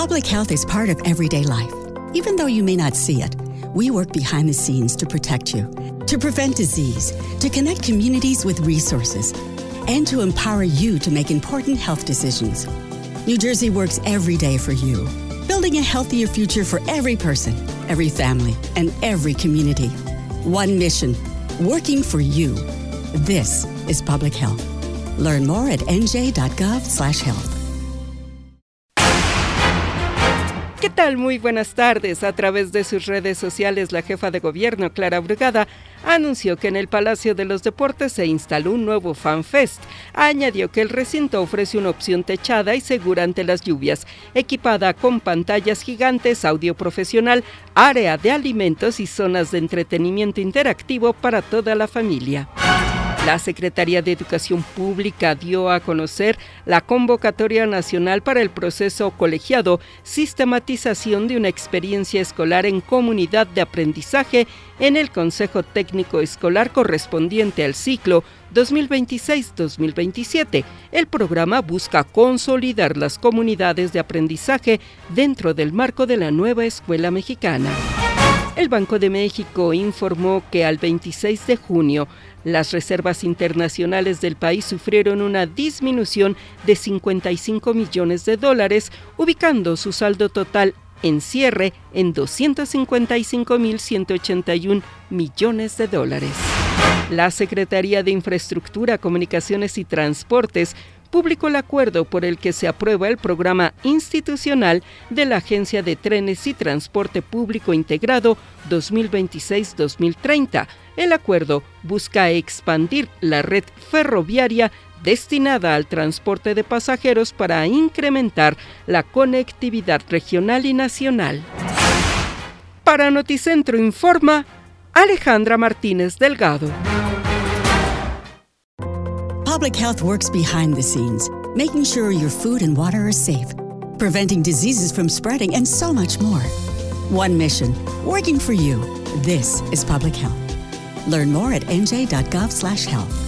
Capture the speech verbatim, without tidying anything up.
Public health is part of everyday life. Even though you may not see it, we work behind the scenes to protect you, to prevent disease, to connect communities with resources, and to empower you to make important health decisions. New Jersey works every day for you, building a healthier future for every person, every family, and every community. One mission, working for you. This is public health. Learn more at n j dot gov slash health. ¿Qué tal? Muy buenas tardes. A través de sus redes sociales, la jefa de gobierno, Clara Brugada, anunció que en el Palacio de los Deportes se instaló un nuevo Fan Fest. Añadió que el recinto ofrece una opción techada y segura ante las lluvias, equipada con pantallas gigantes, audio profesional, área de alimentos y zonas de entretenimiento interactivo para toda la familia. La Secretaría de Educación Pública dio a conocer la convocatoria nacional para el proceso colegiado Sistematización de una experiencia escolar en comunidad de aprendizaje en el Consejo Técnico Escolar correspondiente al ciclo dos mil veintiséis dos mil veintisiete. El programa busca consolidar las comunidades de aprendizaje dentro del marco de la nueva escuela mexicana. El Banco de México informó que al veintiséis de junio, las reservas internacionales del país sufrieron una disminución de cincuenta y cinco millones de dólares, ubicando su saldo total en cierre en doscientos cincuenta y cinco mil ciento ochenta y uno millones de dólares. La Secretaría de Infraestructura, Comunicaciones y Transportes publicó el acuerdo por el que se aprueba el programa institucional de la Agencia de Trenes y Transporte Público Integrado dos mil veintiséis dos mil treinta. El acuerdo busca expandir la red ferroviaria destinada al transporte de pasajeros para incrementar la conectividad regional y nacional. Para Noticentro informa Alejandra Martínez Delgado. Public health works behind the scenes, making sure your food and water are safe, preventing diseases from spreading, and so much more. One mission, working for you. This is public health. Learn more at n j dot gov slash health.